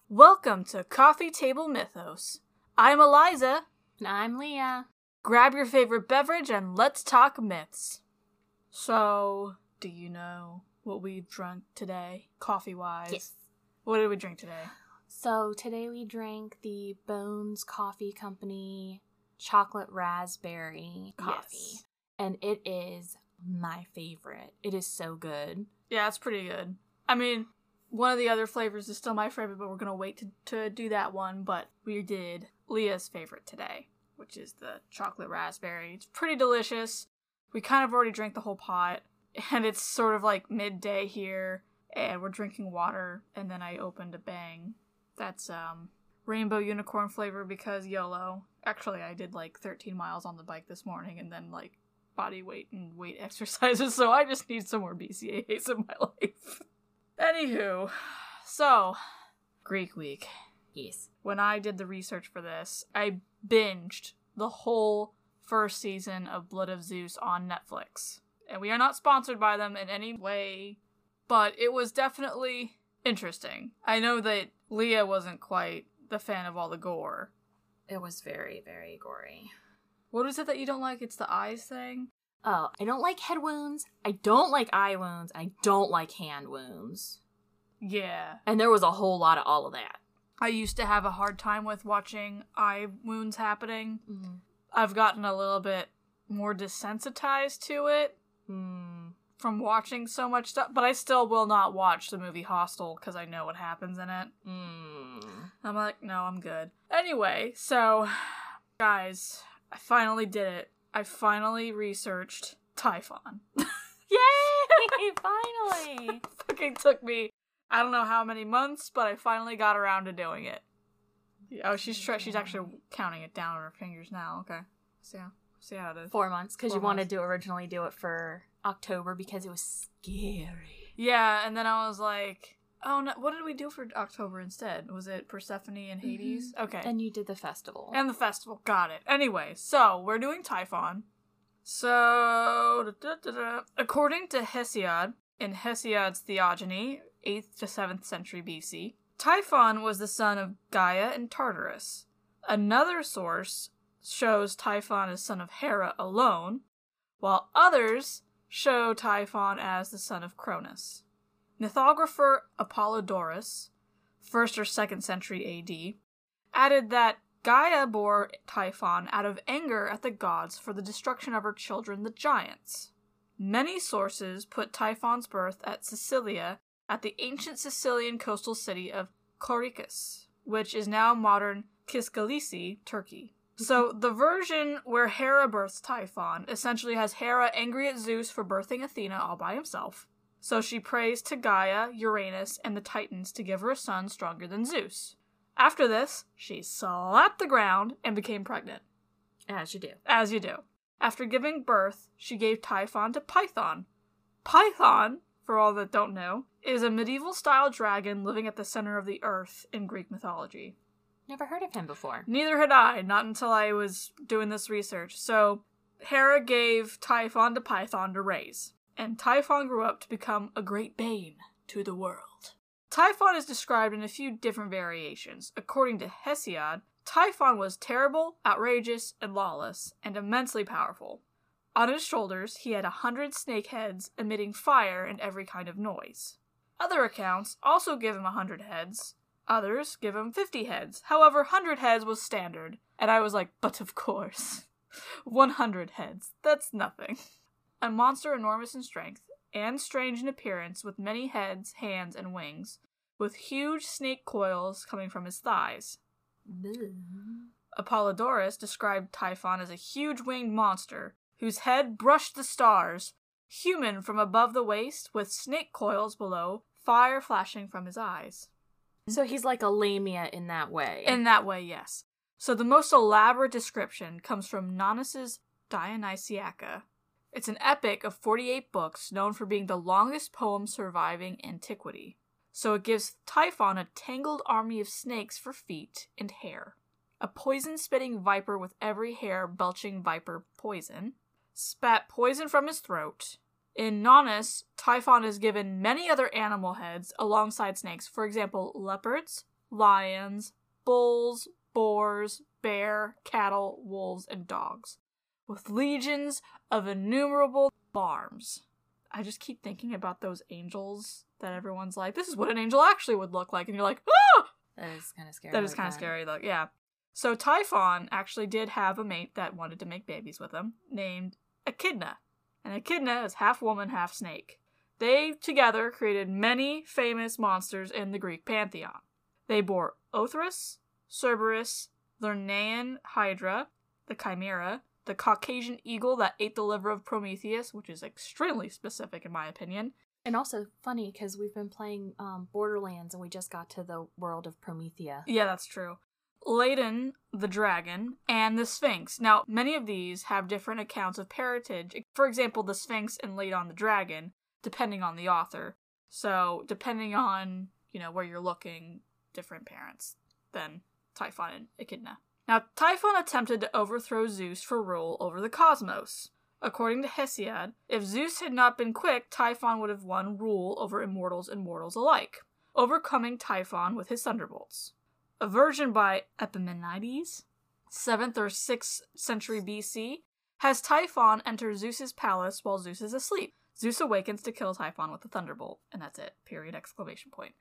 Welcome to Coffee Table Mythos. I'm Eliza. And I'm Leah. Grab your favorite beverage and let's talk myths. So, do you know what we drank today, coffee-wise? Yes. What did we drink today? So today we drank the Bones Coffee Company chocolate raspberry coffee. Yes. And it is my favorite. It is so good. Yeah, it's pretty good. I mean, one of the other flavors is still my favorite, but we're going to wait to do that one. But we did Leah's favorite today, which is the chocolate raspberry. It's pretty delicious. We kind of already drank the whole pot, and it's sort of like midday here, and we're drinking water, and then I opened a Bang. That's rainbow unicorn flavor because YOLO. Actually, I did like 13 miles on the bike this morning, and then like body weight and weight exercises, so I just need some more BCAAs in my life. Anywho, so, Greek week. Yes. When I did the research for this, I binged the whole first season of Blood of Zeus on Netflix. And we are not sponsored by them in any way, but it was definitely interesting. I know that Leah wasn't quite the fan of all the gore. It was very, very gory. What is it that you don't like? It's the eyes thing? Oh, I don't like head wounds. I don't like eye wounds. I don't like hand wounds. Yeah. And there was a whole lot of all of that. I used to have a hard time with watching eye wounds happening. Mm. I've gotten a little bit more desensitized to it from watching so much stuff, but I still will not watch the movie Hostel because I know what happens in it. I'm like, no, I'm good. Anyway, so, guys, I finally did it. I finally researched Typhon. Yay! Finally! Fucking took me, I don't know how many months, but I finally got around to doing it. Oh, she's actually counting it down on her fingers now. Okay. See how it is. 4 months, because you 4 months. wanted to originally do it for October because it was scary. Yeah, and then I was like, oh no, what did we do for October instead? Was it Persephone and Hades? Mm-hmm. Okay. And you did the festival. And the festival, got it. Anyway, so we're doing Typhon. So, according to Hesiod, in Hesiod's Theogony, 8th to 7th century BC, Typhon was the son of Gaia and Tartarus. Another source shows Typhon as son of Hera alone, while others show Typhon as the son of Cronus. Mythographer Apollodorus, 1st or 2nd century AD, added that Gaia bore Typhon out of anger at the gods for the destruction of her children, the giants. Many sources put Typhon's birth at Sicilia, at the ancient Sicilian coastal city of Korikos, which is now modern Kiskalici, Turkey. So, the version where Hera births Typhon essentially has Hera angry at Zeus for birthing Athena all by himself. So she prays to Gaia, Uranus, and the Titans to give her a son stronger than Zeus. After this, she slapped the ground and became pregnant. As you do. As you do. After giving birth, she gave Typhon to Python. Python, for all that don't know, is a medieval-style dragon living at the center of the earth in Greek mythology. Never heard of him before. Neither had I, not until I was doing this research. So, Hera gave Typhon to Python to raise, and Typhon grew up to become a great bane to the world. Typhon is described in a few different variations. According to Hesiod, Typhon was terrible, outrageous, and lawless, and immensely powerful. On his shoulders, he had 100 snake heads emitting fire and every kind of noise. Other accounts also give him 100 heads. Others give him 50 heads. However, 100 heads was standard. And I was like, but of course. 100 heads. That's nothing. A monster enormous in strength, and strange in appearance, with many heads, hands, and wings, with huge snake coils coming from his thighs. Apollodorus described Typhon as a huge winged monster, whose head brushed the stars, human from above the waist, with snake coils below, fire flashing from his eyes. So he's like a Lamia in that way. In that way, yes. So the most elaborate description comes from Nonnus's Dionysiaca. It's an epic of 48 books known for being the longest poem surviving antiquity. So it gives Typhon a tangled army of snakes for feet and hair, a poison-spitting viper with every hair belching viper poison, spat poison from his throat. In Nonnus, Typhon is given many other animal heads alongside snakes, for example, leopards, lions, bulls, boars, bear, cattle, wolves, and dogs, with legions of innumerable arms. I just keep thinking about those angels that everyone's like, this is what an angel actually would look like, and you're like, ah! That is kind of scary. That is kind of scary, though, yeah. So Typhon actually did have a mate that wanted to make babies with him, named Echidna. And Echidna is half woman, half snake. They together created many famous monsters in the Greek pantheon. They bore Othrys, Cerberus, Lernaean Hydra, the Chimera, the Caucasian eagle that ate the liver of Prometheus, which is extremely specific in my opinion. And also funny because we've been playing Borderlands and we just got to the world of Promethea. Yeah, that's true. Ladon, the dragon, and the Sphinx. Now, many of these have different accounts of parentage. For example, the Sphinx and Ladon the dragon, depending on the author. So, depending on, where you're looking, different parents than Typhon and Echidna. Now, Typhon attempted to overthrow Zeus for rule over the cosmos. According to Hesiod, if Zeus had not been quick, Typhon would have won rule over immortals and mortals alike, overcoming Typhon with his thunderbolts. A version by Epimenides, 7th or 6th century BC, has Typhon enter Zeus's palace while Zeus is asleep. Zeus awakens to kill Typhon with a thunderbolt, and that's it. Period! Exclamation point.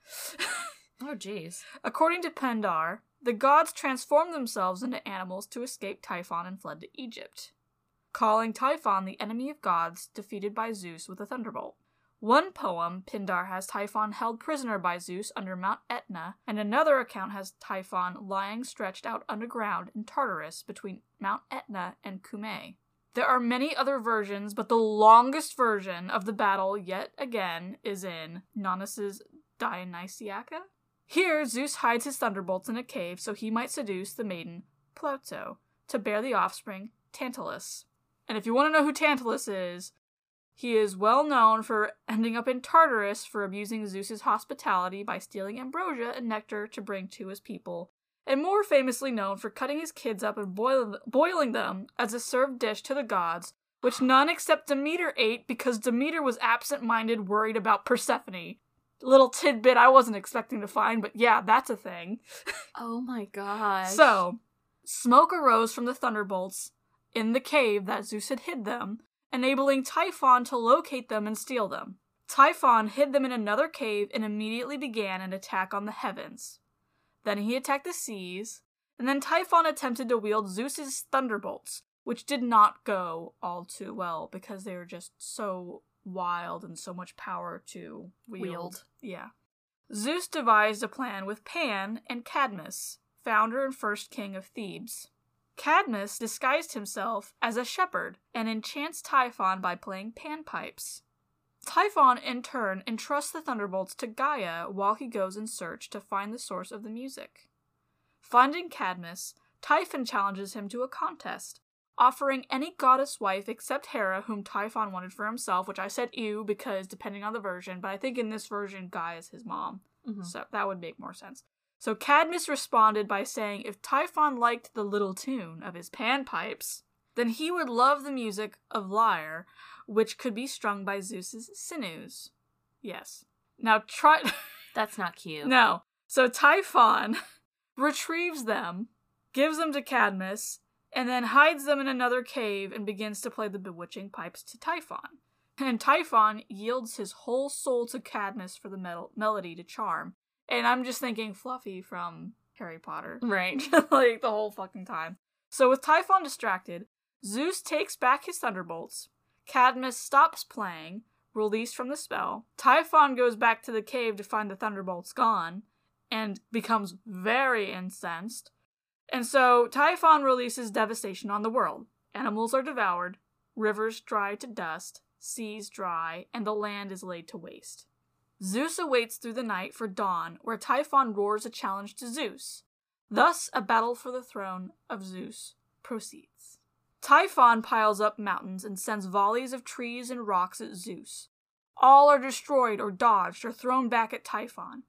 Oh, jeez. According to Pindar, the gods transformed themselves into animals to escape Typhon and fled to Egypt, calling Typhon the enemy of gods, defeated by Zeus with a thunderbolt. One poem, Pindar has Typhon held prisoner by Zeus under Mount Etna, and another account has Typhon lying stretched out underground in Tartarus between Mount Etna and Cumae. There are many other versions, but the longest version of the battle, yet again, is in Nonnus's Dionysiaca. Here, Zeus hides his thunderbolts in a cave so he might seduce the maiden Ploto to bear the offspring Tantalus. And if you want to know who Tantalus is, he is well known for ending up in Tartarus for abusing Zeus's hospitality by stealing ambrosia and nectar to bring to his people, and more famously known for cutting his kids up and boiling them as a served dish to the gods, which none except Demeter ate because Demeter was absent-minded, worried about Persephone. Little tidbit I wasn't expecting to find, but yeah, that's a thing. Oh my gosh. So, smoke arose from the thunderbolts in the cave that Zeus had hid them, enabling Typhon to locate them and steal them. Typhon hid them in another cave and immediately began an attack on the heavens. Then he attacked the seas, and then Typhon attempted to wield Zeus's thunderbolts, which did not go all too well because they were just so wild and so much power to wield. Yeah. Zeus devised a plan with Pan and Cadmus, founder and first king of Thebes. Cadmus disguised himself as a shepherd and enchants Typhon by playing panpipes. Typhon, in turn, entrusts the thunderbolts to Gaia while he goes in search to find the source of the music. Finding Cadmus, Typhon challenges him to a contest, offering any goddess wife except Hera, whom Typhon wanted for himself, which I said ew because depending on the version, but I think in this version Gaia is his mom, so that would make more sense. So Cadmus responded by saying if Typhon liked the little tune of his panpipes, then he would love the music of lyre, which could be strung by Zeus's sinews. Yes. Now That's not cute. No. So Typhon retrieves them, gives them to Cadmus, and then hides them in another cave and begins to play the bewitching pipes to Typhon. And Typhon yields his whole soul to Cadmus for the melody to charm. And I'm just thinking Fluffy from Harry Potter. Right. Like, the whole fucking time. So with Typhon distracted, Zeus takes back his thunderbolts, Cadmus stops playing, released from the spell, Typhon goes back to the cave to find the thunderbolts gone, and becomes very incensed. And so Typhon releases devastation on the world. Animals are devoured, rivers dry to dust, seas dry, and the land is laid to waste. Zeus awaits through the night for dawn, where Typhon roars a challenge to Zeus. Thus, a battle for the throne of Zeus proceeds. Typhon piles up mountains and sends volleys of trees and rocks at Zeus. All are destroyed or dodged or thrown back at Typhon.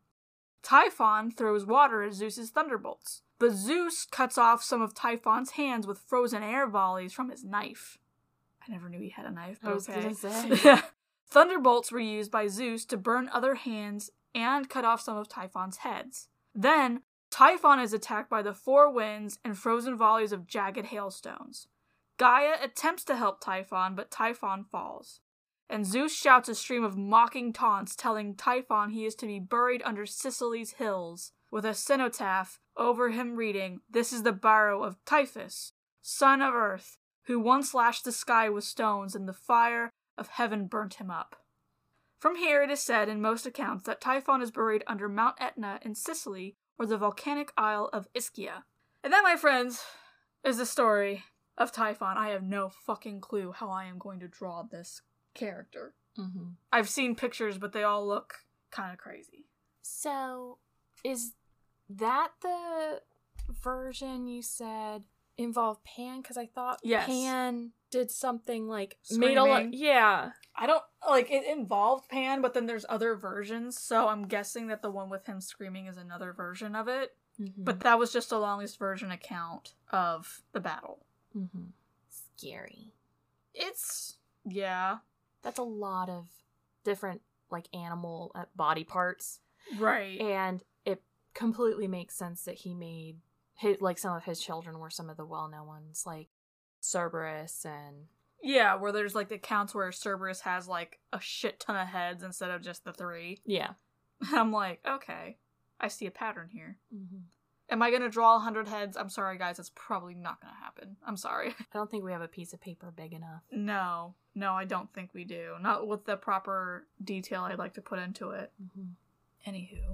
Typhon throws water at Zeus's thunderbolts, but Zeus cuts off some of Typhon's hands with frozen air volleys from his knife. I never knew he had a knife, but I was okay. gonna say. Thunderbolts were used by Zeus to burn other hands and cut off some of Typhon's heads. Then, Typhon is attacked by the four winds and frozen volleys of jagged hailstones. Gaia attempts to help Typhon, but Typhon falls. And Zeus shouts a stream of mocking taunts, telling Typhon he is to be buried under Sicily's hills, with a cenotaph over him reading, "This is the barrow of Typhus, son of Earth, who once lashed the sky with stones, and the fire of heaven burnt him up." From here it is said in most accounts that Typhon is buried under Mount Etna in Sicily, or the volcanic isle of Ischia. And that, my friends, is the story of Typhon. I have no fucking clue how I am going to draw this character. Mm-hmm. I've seen pictures, but they all look kind of crazy. So, is that the version you said involved Pan? Because I thought Yes. Pan did something like Screaming. Yeah. I don't, like, it involved Pan, but then there's other versions, so I'm guessing that the one with him screaming is another version of it. Mm-hmm. But that was just the longest version account of the battle. Mm-hmm. Scary. It's, yeah. That's a lot of different, like, animal body parts. Right. And it completely makes sense that he made, some of his children were some of the well-known ones, like Cerberus and... Yeah, where there's, like, the accounts where Cerberus has, like, a shit ton of heads instead of just the 3. Yeah. I'm like, okay, I see a pattern here. Mm-hmm. Am I gonna draw 100 heads? I'm sorry, guys, that's probably not gonna happen. I'm sorry. I don't think we have a piece of paper big enough. No, I don't think we do. Not with the proper detail I'd like to put into it. Mm-hmm. Anywho,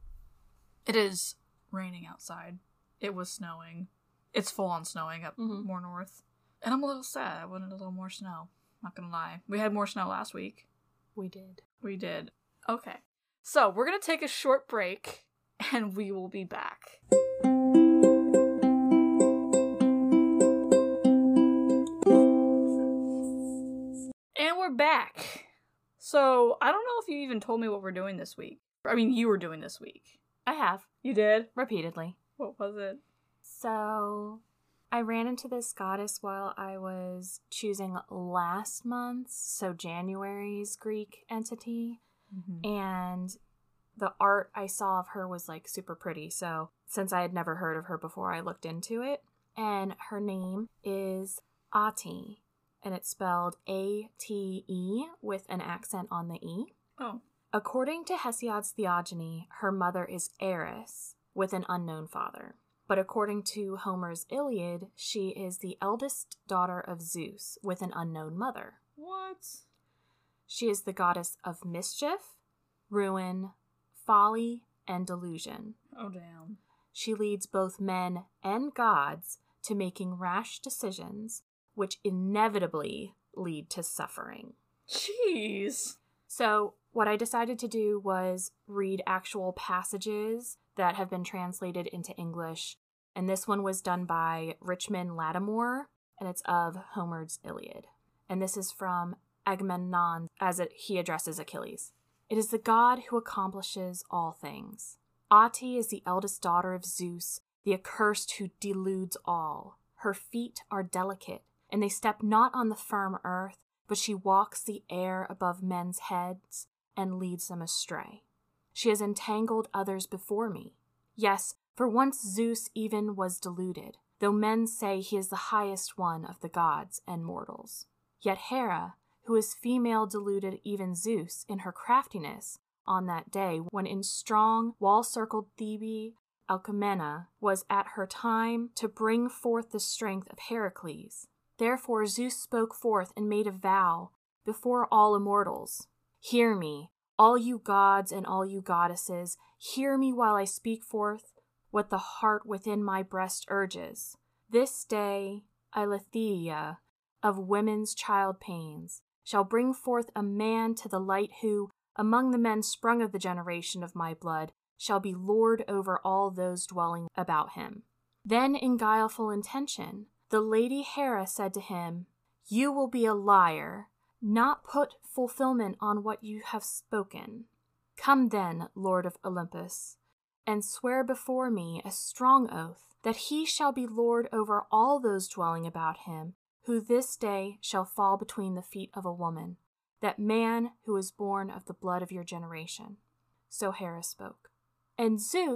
it is raining outside. It was snowing. It's full on snowing up more north. And I'm a little sad. I wanted a little more snow. Not gonna lie. We had more snow last week. We did. We did. Okay. So, we're gonna take a short break, and we will be back. And we're back. So, I don't know if you even told me what we're doing this week. I mean, you were doing this week. I have. You did? Repeatedly. What was it? So, I ran into this goddess while I was choosing last month's, so January's Greek entity. Mm-hmm. And the art I saw of her was, like, super pretty. So, since I had never heard of her before, I looked into it. And her name is Ati. And it's spelled A-T-E with an accent on the E. Oh. According to Hesiod's Theogony, her mother is Eris, with an unknown father. But according to Homer's Iliad, she is the eldest daughter of Zeus, with an unknown mother. What? She is the goddess of mischief, ruin, folly, and delusion. Oh, damn. She leads both men and gods to making rash decisions, which inevitably lead to suffering. Jeez. So, what I decided to do was read actual passages that have been translated into English, and this one was done by Richmond Lattimore, and it's of Homer's Iliad. And this is from Agamemnon as he addresses Achilles. It is the god who accomplishes all things. Ati is the eldest daughter of Zeus, the accursed who deludes all. Her feet are delicate, and they step not on the firm earth, but she walks the air above men's heads and leads them astray. She has entangled others before me. Yes, for once Zeus even was deluded, though men say he is the highest one of the gods and mortals. Yet Hera, who is female, deluded even Zeus in her craftiness on that day when in strong, wall-circled Thebe, Alcmena was at her time to bring forth the strength of Heracles. Therefore Zeus spoke forth and made a vow before all immortals. Hear me, all you gods and all you goddesses, hear me while I speak forth what the heart within my breast urges. This day, Eileithyia, of women's child pains, shall bring forth a man to the light who, among the men sprung of the generation of my blood, shall be lord over all those dwelling about him. Then in guileful intention, the lady Hera said to him, You will be a liar, not put fulfillment on what you have spoken. Come then, Lord of Olympus, and swear before me a strong oath that he shall be lord over all those dwelling about him, who this day shall fall between the feet of a woman, that man who is born of the blood of your generation. So Hera spoke. And Zeus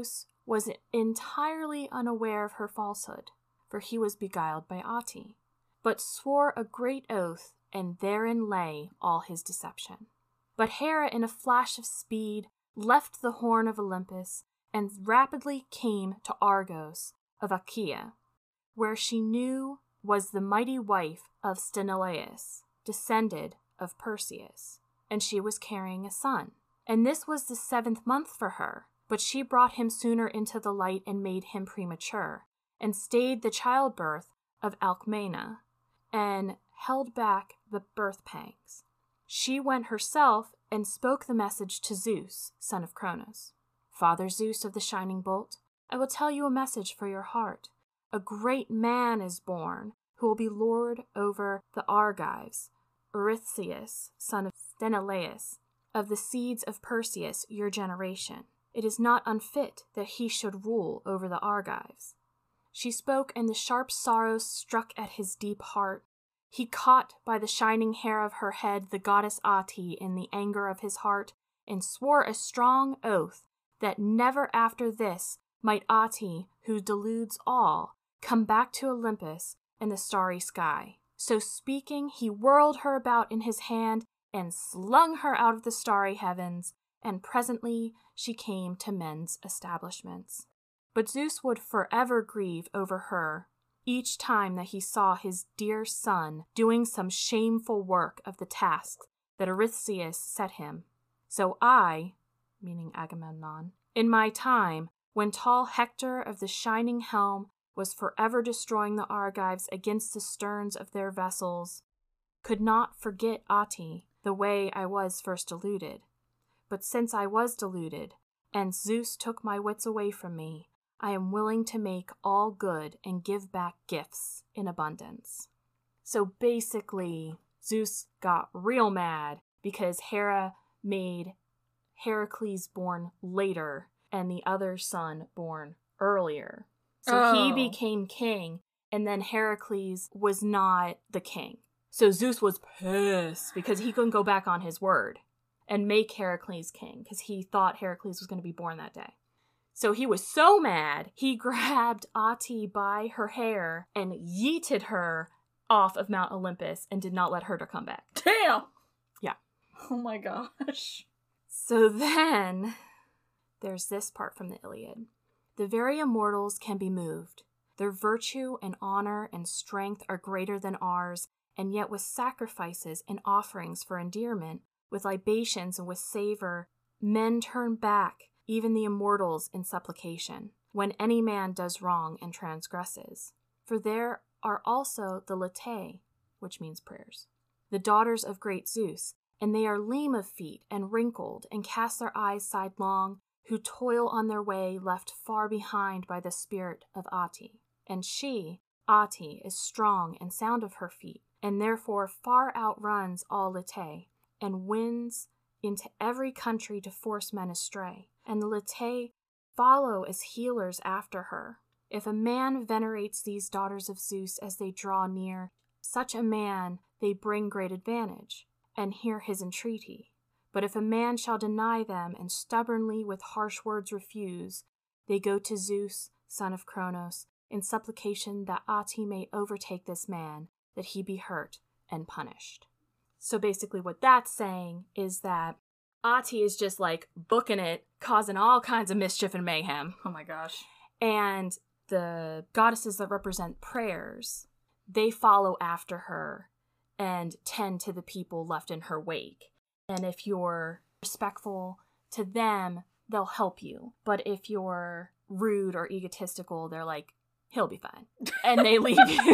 was entirely unaware of her falsehood, for he was beguiled by Ati, but swore a great oath, and therein lay all his deception. But Hera, in a flash of speed, left the horn of Olympus and rapidly came to Argos of Achaea, where she knew was the mighty wife of Sthenelus, descended of Perseus, and she was carrying a son. And this was the 7th month for her, but she brought him sooner into the light and made him premature, and stayed the childbirth of Alcmena, and held back the birth pangs. She went herself and spoke the message to Zeus, son of Cronos. Father Zeus of the shining bolt, I will tell you a message for your heart. A great man is born, who will be lord over the Argives, Eurystheus, son of Sthenelus, of the seeds of Perseus, your generation. It is not unfit that he should rule over the Argives. She spoke, and the sharp sorrow struck at his deep heart. He caught by the shining hair of her head the goddess Ati in the anger of his heart, and swore a strong oath that never after this might Ati, who deludes all, come back to Olympus and the starry sky. So speaking, he whirled her about in his hand and slung her out of the starry heavens, and presently she came to men's establishments. But Zeus would forever grieve over her each time that he saw his dear son doing some shameful work of the task that Eurystheus set him. So I, meaning Agamemnon, in my time, when tall Hector of the shining helm was forever destroying the Argives against the sterns of their vessels, could not forget Ati the way I was first deluded. But since I was deluded, and Zeus took my wits away from me, I am willing to make all good and give back gifts in abundance. So basically, Zeus got real mad because Hera made Heracles born later and the other son born earlier. So he became king, and then Heracles was not the king. So Zeus was pissed because he couldn't go back on his word and make Heracles king because he thought Heracles was going to be born that day. So he was so mad, he grabbed Ati by her hair and yeeted her off of Mount Olympus and did not let her to come back. Damn! Yeah. Oh my gosh. So then, there's this part from the Iliad. The very immortals can be moved. Their virtue and honor and strength are greater than ours, and yet with sacrifices and offerings for endearment, with libations and with savor, men turn back, even the immortals in supplication, when any man does wrong and transgresses. For there are also the Latae, which means prayers, the daughters of great Zeus, and they are lame of feet and wrinkled, and cast their eyes sidelong, who toil on their way left far behind by the spirit of Ati. And she, Ati, is strong and sound of her feet, and therefore far outruns all Latae, and wins into every country to force men astray. And the Latae follow as healers after her. If a man venerates these daughters of Zeus as they draw near, such a man they bring great advantage, and hear his entreaty. But if a man shall deny them, and stubbornly with harsh words refuse, they go to Zeus, son of Cronos, in supplication that Ati may overtake this man, that he be hurt and punished. So basically what that's saying is that Ati is just like booking it, causing all kinds of mischief and mayhem. Oh my gosh. And the goddesses that represent prayers, they follow after her and tend to the people left in her wake. And if you're respectful to them, they'll help you. But if you're rude or egotistical, they're like, he'll be fine. And they leave you.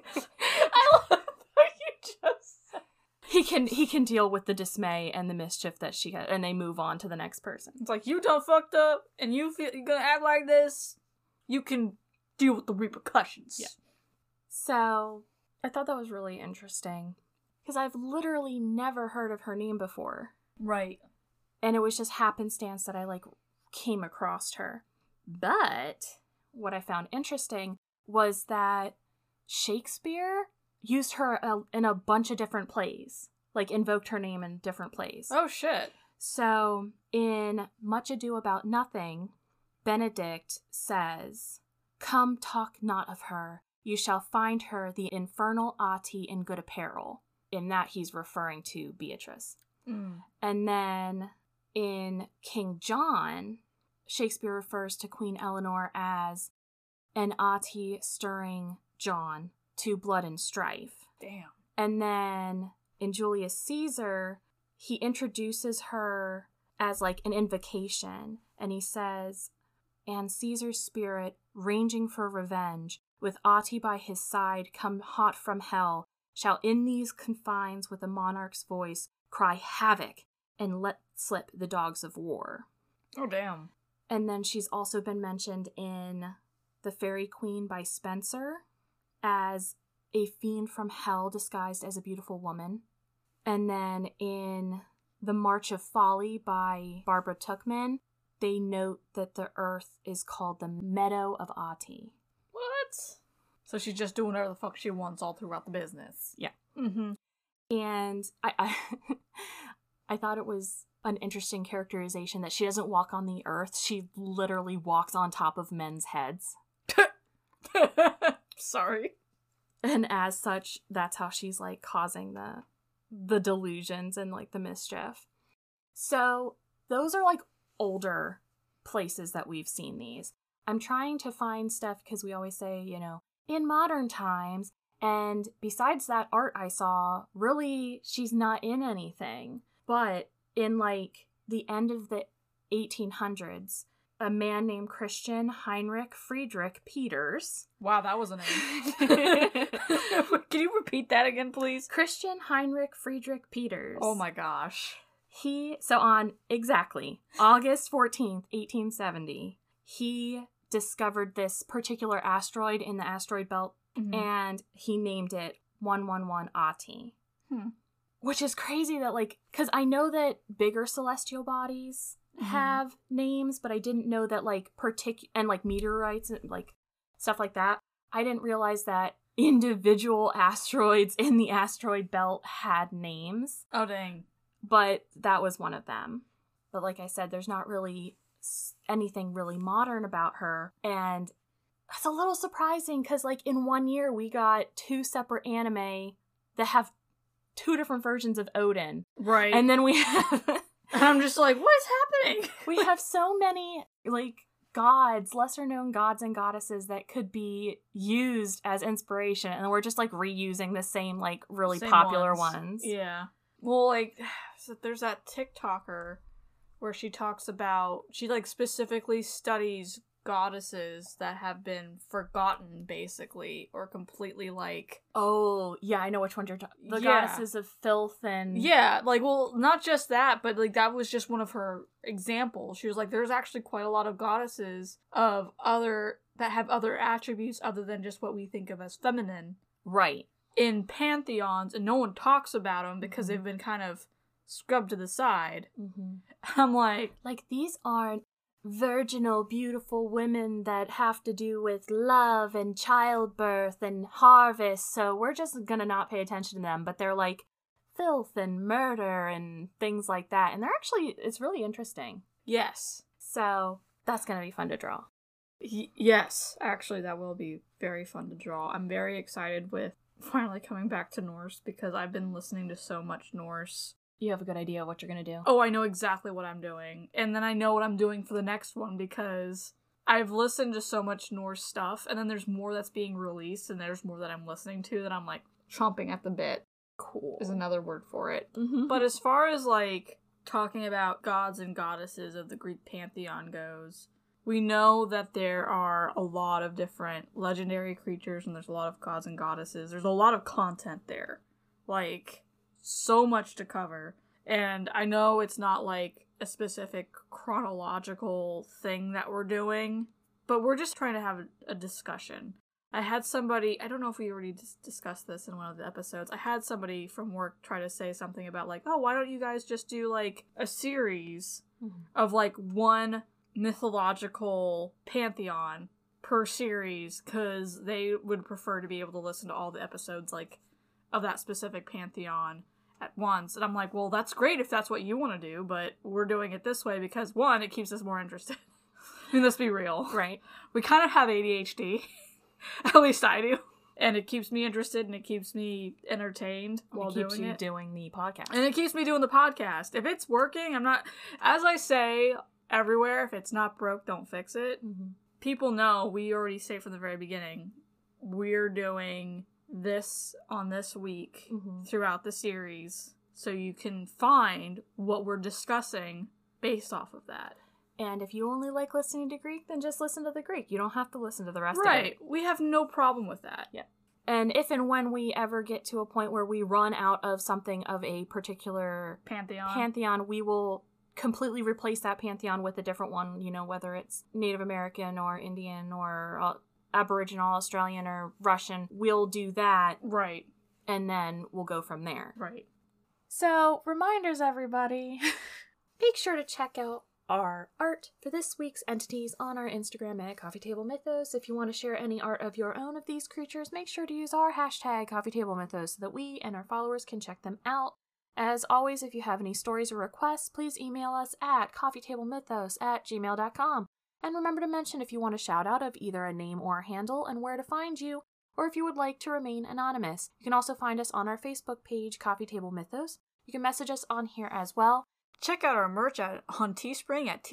I love what you just said. He can deal with the dismay and the mischief that she had, and they move on to the next person. It's like, you done fucked up, and you're gonna act like this, you can deal with the repercussions. Yeah. So, I thought that was really interesting. Because I've literally never heard of her name before. Right. And it was just happenstance that I, came across her. But what I found interesting was that Shakespeare used her in a bunch of different plays. Invoked her name in different plays. Oh, shit. So, in Much Ado About Nothing, Benedict says, "Come, talk not of her. You shall find her the infernal Ati in good apparel." In that, he's referring to Beatrice. And then in King John, Shakespeare refers to Queen Eleanor as an Ati stirring John to blood and strife. Damn. And then in Julius Caesar, he introduces her as like an invocation. And he says, "And Caesar's spirit, ranging for revenge, with Ati by his side, come hot from hell, shall in these confines with a monarch's voice cry havoc and let slip the dogs of war." Oh, damn. And then she's also been mentioned in The Fairy Queen by Spenser as a fiend from hell disguised as a beautiful woman. And then in The March of Folly by Barbara Tuchman, they note that the earth is called the Meadow of Ati. What? So she's just doing whatever the fuck she wants all throughout the business. Yeah. Mm-hmm. And I I thought it was an interesting characterization that she doesn't walk on the earth. She literally walks on top of men's heads. Sorry. And as such, that's how she's like causing the delusions and like the mischief. So those are like older places that we've seen these. I'm trying to find stuff because we always say, you know, in modern times. And besides that art I saw, really, she's not in anything. But in like the end of the 1800s, a man named Christian Heinrich Friedrich Peters. Wow, that was a name. Can you repeat that again, please? Christian Heinrich Friedrich Peters. Oh my gosh. So on exactly August 14th, 1870, he discovered this particular asteroid in the asteroid belt, and he named it 111 Ati. Which is crazy that, like, because I know that bigger celestial bodies have names, but I didn't know that, like, and, like, meteorites and, like, stuff like that. I didn't realize that individual asteroids in the asteroid belt had names. Oh, dang. But that was one of them. But like I said, there's not really anything really modern about her. And it's a little surprising because, like, in 1 year, we got 2 separate anime that have 2 different versions of Odin. Right. And then we have... and I'm just like, what is happening? We have so many, like, gods, lesser-known gods and goddesses that could be used as inspiration. And we're just, like, reusing the same, like, really Same popular ones. Yeah. Well, like, so there's that TikToker where she talks about, she, like, specifically studies goddesses that have been forgotten, basically, or completely, like... Oh, yeah, I know which one you're talking about. The goddesses of filth and... Yeah, like, well, not just that, but, like, that was just one of her examples. She was like, there's actually quite a lot of goddesses that have other attributes other than just what we think of as feminine. Right. In pantheons, and no one talks about them because they've been kind of scrubbed to the side. I'm like, these aren't virginal, beautiful women that have to do with love and childbirth and harvest, so we're just gonna not pay attention to them, but they're like filth and murder and things like that, and they're actually, it's really interesting. Yes. So that's gonna be fun to draw. Yes, actually that will be very fun to draw. I'm very excited with finally coming back to Norse because I've been listening to so much Norse. You have a good idea of what you're gonna do? Oh, I know exactly what I'm doing. And then I know what I'm doing for the next one because I've listened to so much Norse stuff, and then there's more that's being released, and there's more that I'm listening to that I'm, like, chomping at the bit. Cool. Is another word for it. But as far as, like, talking about gods and goddesses of the Greek pantheon goes, we know that there are a lot of different legendary creatures, and there's a lot of gods and goddesses. There's a lot of content there. Like, so much to cover. And I know it's not, like, a specific chronological thing that we're doing, but we're just trying to have a discussion. I had somebody, I don't know if we already discussed this in one of the episodes, I had somebody from work try to say something about, like, oh, why don't you guys just do, like, a series of, like, one mythological pantheon per series, because they would prefer to be able to listen to all the episodes, like, of that specific pantheon at once. And I'm like, well, that's great if that's what you want to do, but we're doing it this way because, one, it keeps us more interested. mean, let's be real. Right. We kind of have ADHD. At least I do. And it keeps me interested and it keeps me entertained while doing it. Keeps you doing the podcast. And it keeps me doing the podcast. If it's working, I'm not... As I say everywhere, if it's not broke, don't fix it. Mm-hmm. People know, we already say from the very beginning, we're doing this on this week throughout the series. So you can find what we're discussing based off of that. And if you only like listening to Greek, then just listen to the Greek. You don't have to listen to the rest of it. Right. We have no problem with that. Yeah. And if and when we ever get to a point where we run out of something of a particular pantheon, we will completely replace that pantheon with a different one, you know, whether it's Native American or Indian or Aboriginal, Australian, or Russian. We'll do that. Right. And then we'll go from there. Right. So, reminders, everybody. Make sure to check out our art for this week's entities on our Instagram at Coffee Table Mythos. If you want to share any art of your own of these creatures, make sure to use our hashtag Coffee Table Mythos so that we and our followers can check them out. As always, if you have any stories or requests, please email us at coffeetablemythos@gmail.com. And remember to mention if you want a shout out of either a name or a handle and where to find you, or if you would like to remain anonymous. You can also find us on our Facebook page, Coffee Table Mythos. You can message us on here as well. Check out our merch on Teespring at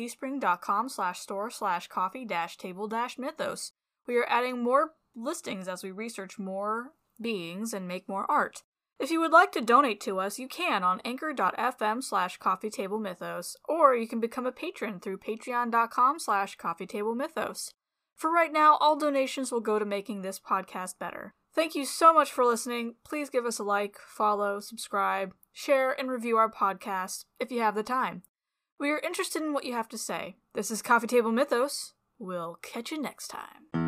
teespring.com/store/coffee-table-mythos. We are adding more listings as we research more beings and make more art. If you would like to donate to us, you can on anchor.fm/coffeetablemythos, or you can become a patron through patreon.com/coffeetablemythos. For right now, all donations will go to making this podcast better. Thank you so much for listening. Please give us a like, follow, subscribe, share, and review our podcast if you have the time. We are interested in what you have to say. This is Coffee Table Mythos. We'll catch you next time.